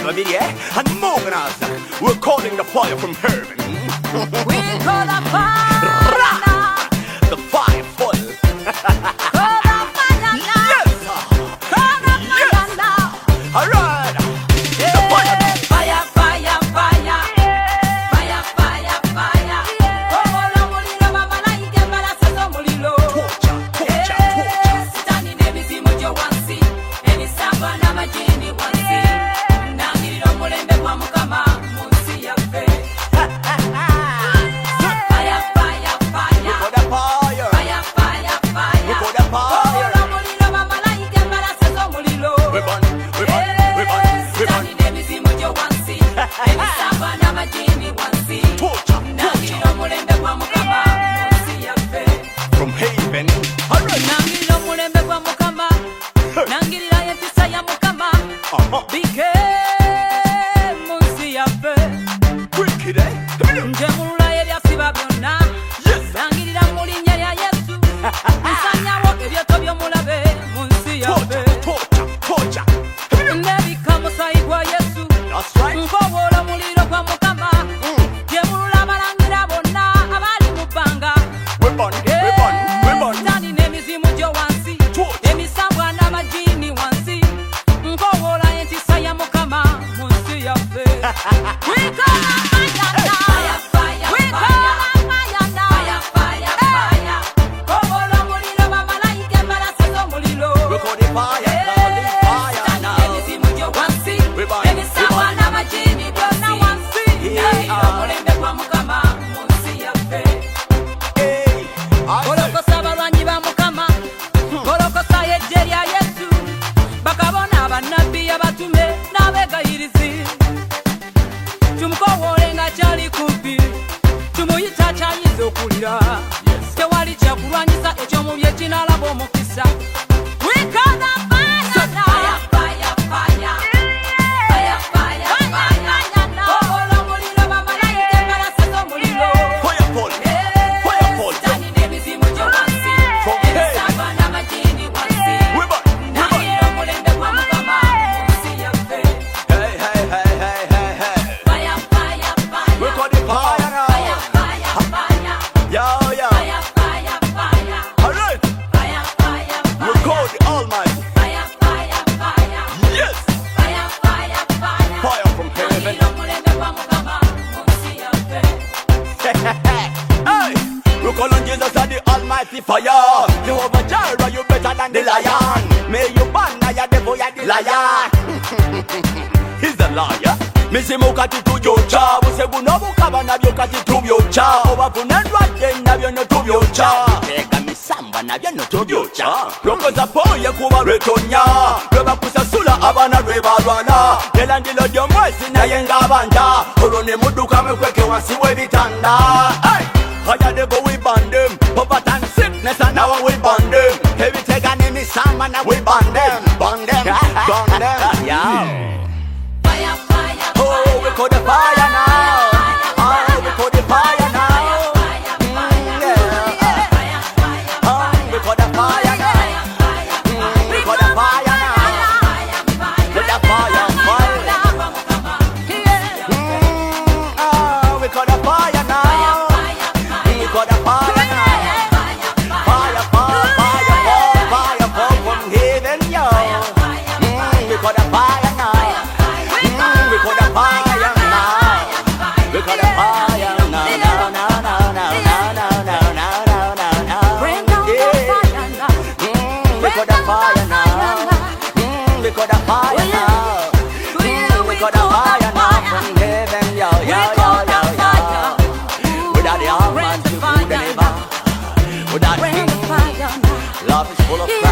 video, and moving us. We're calling the fire from heaven. We call the fire now. The fire full. Call the fire now. Yes. Call the fire now. All right. The fire. Fire, fire, fire. Fire, fire, fire. Komola muliro babalayike balasazo muliro. Torture, torture, torture. Sitani n'emizimu gyo wansi. Emisamba n'amajini wansi. Nangirira omulembe gwa Mukama mu nsi yaffe. Fire, fire, fire. For the fire. Fire, fire, fire. For the fire. Komola muliro babalayike balasazo muliro. We burn, we burn, we burn, we burn. Sitani n'emizimu gyo wansi. Emisamba n'amajini wansi. Torture, Nangirira torture. omulembe gwa Mukama mu nsi yaffe. From heaven. All right. Nangirira omulembe gwa Mukama. Nangirira empisa ya Mukama. Bike mu nsi yaffe. Wicked, eh? Come on. Nje mulula ebyasiba byonna. Yes. Nangirira mu linnya lya Yesu. Nsanyawo ebyoto by'omulabe mu nsi yaffe. Torture, torture, torture. Nebika musaayi gwa Yesu. That's right. Nkowoola omuliro gwa Mukama. Gye mulula abalangira bonna abali mu bbanga. We burn, we burn, we burn. Sitani n'emizimu gyo wansi. Torture. Emisambwa n'amajini wansi. Nkowoola entisa ya Mukama mu nsi yaffe. We call on fire now. We call on fire now. Nkowoola omuliro bamalayika embalasazo omuliro. We call the fire, call the fire Sitani now. n'emizimu gyo wansi. We burn, Emisambwa we burn. n'amajini byonna wansi. Yeah. Nangirira omulembe gwa Mukama mu nsi yaffe. Hey, I say. Golokosa abalwanyi ba Mukama. Golokosa eggye lya Yesu. Bakabona bannabbi abatume n'abeegayirizi. Tumukowoole nga kyali kumpi. Tumuyita kyayinza okulira. Tewali kyakulwanyisa eky'omubi ekinaalaba omukisa. We call the fire now. Fire, fire, fire. Fire, fire, now. Kowola omuliro bamalayika embalasazo omuliro. Fire fall, fire fall. Sitani n'emizimu gyo wansi. From Emisambwa n'amajini wansi. We burn, we burn. Nangirira omulembe gwa Mukama mu nsi yaffe. Hey, hey, hey, hey, hey, hey. Fire, fire, fire. We call the fire now. Fire, fire, fire. Yo, yo. Fire, fire, fire. All right. Fire, fire, We fire. call the Almighty. Fire, fire, fire. Yes. Fire, fire, fire. Fire from heaven. Nangirira omulembe gwa Mukama mu nsi yaffe. Hey, we call on Jesus and the Almighty fire. Jehovah Jireh, you better than the lion. May you burn, now you devil, you the lion. He's a liar. Misimu kati tujyocha buse buno bukaba nabyo kati tubyocha obavuna endwadde nabyo ne tubyocha teeka misamba nabyo ne tubyocha lokoza poye kuba lwetonya lwe bakusasula abaana lwe balwana era ndilo ly'omwezi naye ng'abanja olwo ne mudduka mekweke wansi w'ebitanda Higher devil we burn them, poverty and sickness and now we burn them. Heavy take and misamba now we burn them, burn them, burn them. Yeah. Fire, fire, Oh, we call the fire now. Oh, we call the fire now. Yeah. Oh, we call the fire now. We call the fire now. With the fire, fire. Oh, we call the fire now. We call the fire now. Fire, fire, fire, fire, fire from heaven, yo. We call the fire now. We call the fire now. We call the fire now. No, no, no, no, no, no, no, no, no, no. Bring down the fire now. We call the fire now. We call the fire now. We call the fire now from heaven, yo, yo, yo, yo, yo. Without the Almighty to deliver, without the King, love is full of